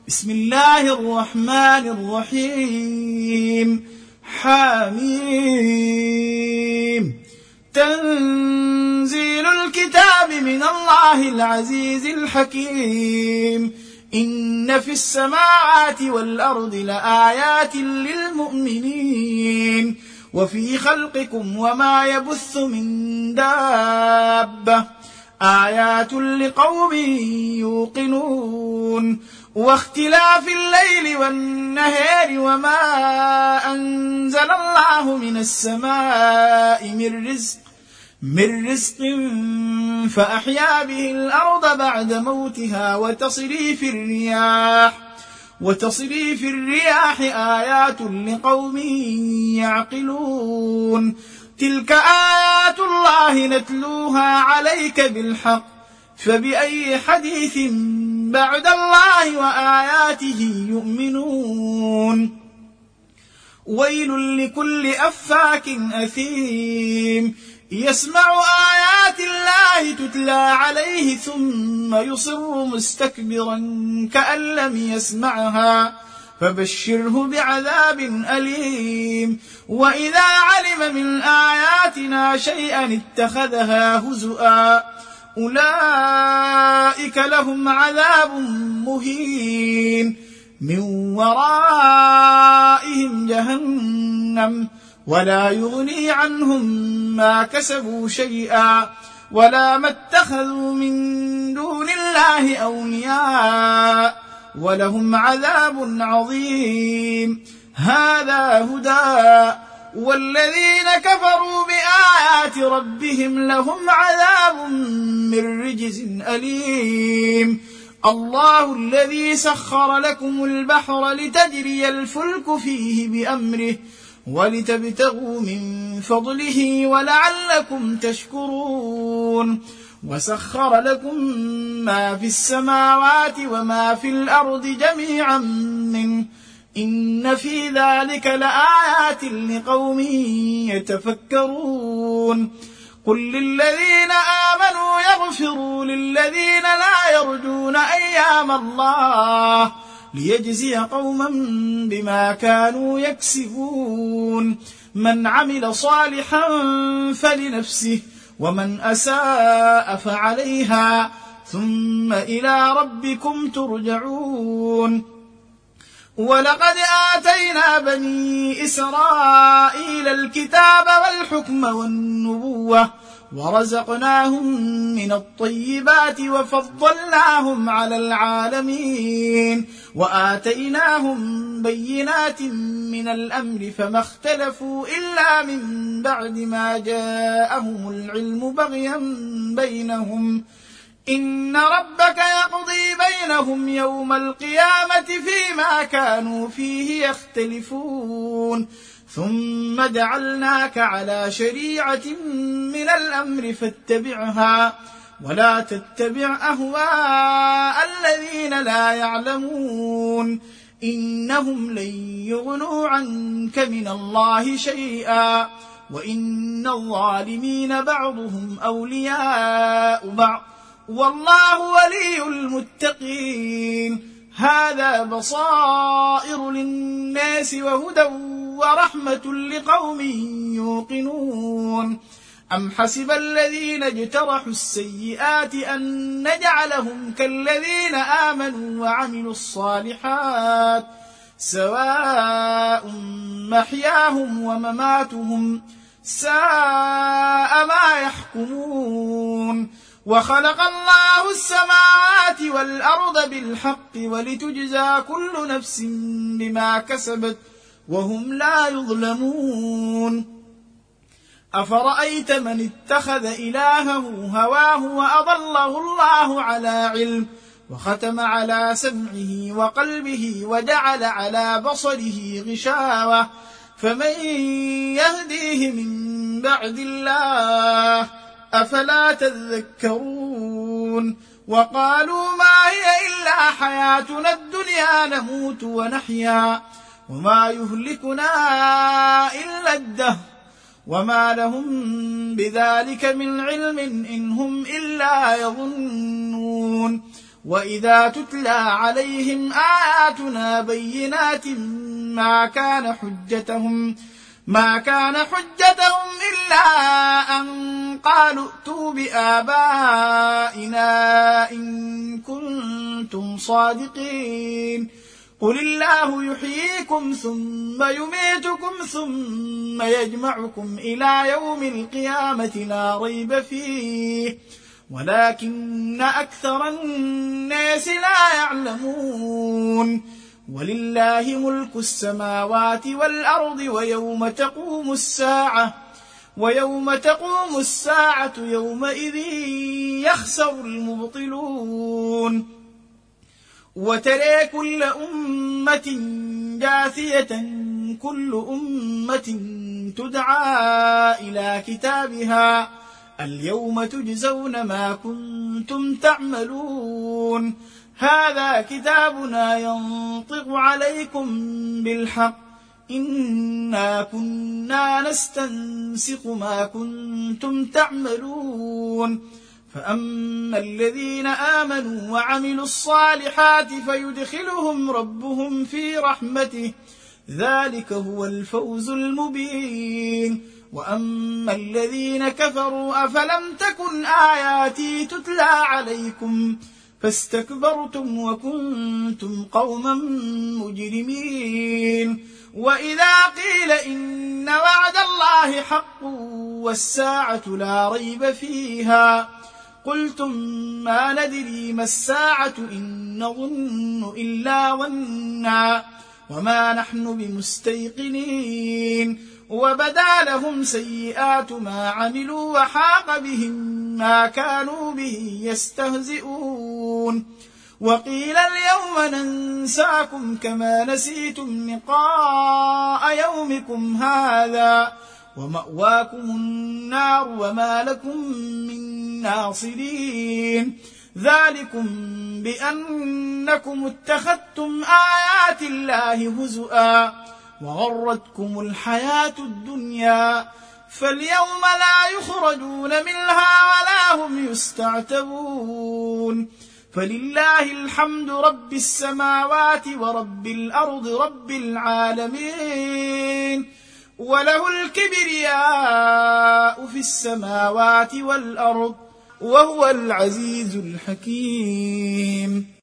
بسم الله الرحمن الرحيم. حميم. تنزيل الكتاب من الله العزيز الحكيم. إن في السماوات والأرض لآيات للمؤمنين وفي خلقكم وما يبث من دابة آيات لقوم يوقنون. واختلاف الليل والنهار وما أنزل الله من السماء من رزق فأحيا به الأرض بعد موتها وتصريف الرياح آيات لقوم يعقلون. تلك آيات الله نتلوها عليك بالحق فبأي حديث بعد الله وآياته يؤمنون. ويل لكل أفاك أثيم يسمع آيات الله تتلى عليه ثم يصر مستكبرا كأن لم يسمعها فبشره بعذاب أليم. وإذا علم من آياتنا شيئا اتخذها هزؤا أولئك لهم عذاب مهين من ورائهم جهنم ولا يغني عنهم ما كسبوا شيئا ولا ما اتخذوا من دون الله أولياء ولهم عذاب عظيم. هذا هدى والذين كفروا بآيات ربهم لهم عذاب من رجز أليم. الله الذي سخر لكم البحر لتجري الفلك فيه بأمره ولتبتغوا من فضله ولعلكم تشكرون. وسخر لكم ما في السماوات وما في الأرض جميعا منه إن في ذلك لآيات لقوم يتفكرون. قل للذين آمنوا يغفروا للذين لا يرجون أيام الله ليجزي قوما بما كانوا يكسبون. من عمل صالحا فلنفسه ومن أساء فعليها ثم إلى ربكم ترجعون. ولقد آتينا بني إسرائيل الكتاب والحكم والنبوة ورزقناهم من الطيبات وفضلناهم على العالمين وآتيناهم بينات من الأمر فما اختلفوا إلا من بعد ما جاءهم العلم بغيا بينهم إن ربك يقضي بينهم يوم القيامة فيما كانوا فيه يختلفون. ثم جعلناك على شريعة من الأمر فاتبعها ولا تتبع أهواء الذين لا يعلمون إنهم لن يغنوا عنك من الله شيئا وإن الظالمين بعضهم أولياء بعض والله ولي المتقين. هذا بصائر للناس وهدى ورحمة لقوم يوقنون. أم حسب الذين اجترحوا السيئات أن نجعلهم كالذين آمنوا وعملوا الصالحات سواء محياهم ومماتهم ساء ما يحكمون. وخلق الله السماوات والأرض بالحق ولتجزى كل نفس بما كسبت وهم لا يظلمون. أفرأيت من اتخذ إلهه هواه وأضله الله على علم وختم على سمعه وقلبه وجعل على بصره غشاوة فمن يهديه من بعد الله أفلا تذكرون. وقالوا ما هي إلا حياتنا الدنيا نموت ونحيا وما يهلكنا إلا الدهر وما لهم بذلك من علم إن هم إلا يظنون. وإذا تتلى عليهم آياتنا بينات ما كان حجتهم إلا أن قالوا ائتوا بآبائنا إن كنتم صادقين قل الله يحييكم ثم يميتكم ثم يجمعكم إلى يوم القيامة لا ريب فيه ولكن أكثر الناس لا يعلمون ولله ملك السماوات والأرض ويوم تقوم الساعة يومئذ يخسر المبطلون وترى كل أمة جاثية كل أمة تدعى إلى كتابها اليوم تجزون ما كنتم تعملون هذا كتابنا ينطق عليكم بالحق إنا كنا نستنسخ ما كنتم تعملون فأما الذين آمنوا وعملوا الصالحات فيدخلهم ربهم في رحمته ذلك هو الفوز المبين وأما الذين كفروا أفلم تكن آياتي تتلى عليكم فاستكبرتم وكنتم قوما مجرمين وإذا قيل إن وعد الله حق والساعة لا ريب فيها قلتم ما ندري ما الساعة إن نظن إلا ظنا وما نحن بمستيقنين وبدا لهم سيئات ما عملوا وحاق بهم ما كانوا به يستهزئون وقيل اليوم ننساكم كما نسيتم لقاء يومكم هذا ومأواكم النار وما لكم من ناصرين ذلكم بأنكم اتخذتم آيات الله هزؤا وغرتكم الحياة الدنيا فاليوم لا يخرجون منها ولا هم يستعتبون فلله الحمد رب السماوات ورب الأرض رب العالمين وله الكبرياء في السماوات والأرض وهو العزيز الحكيم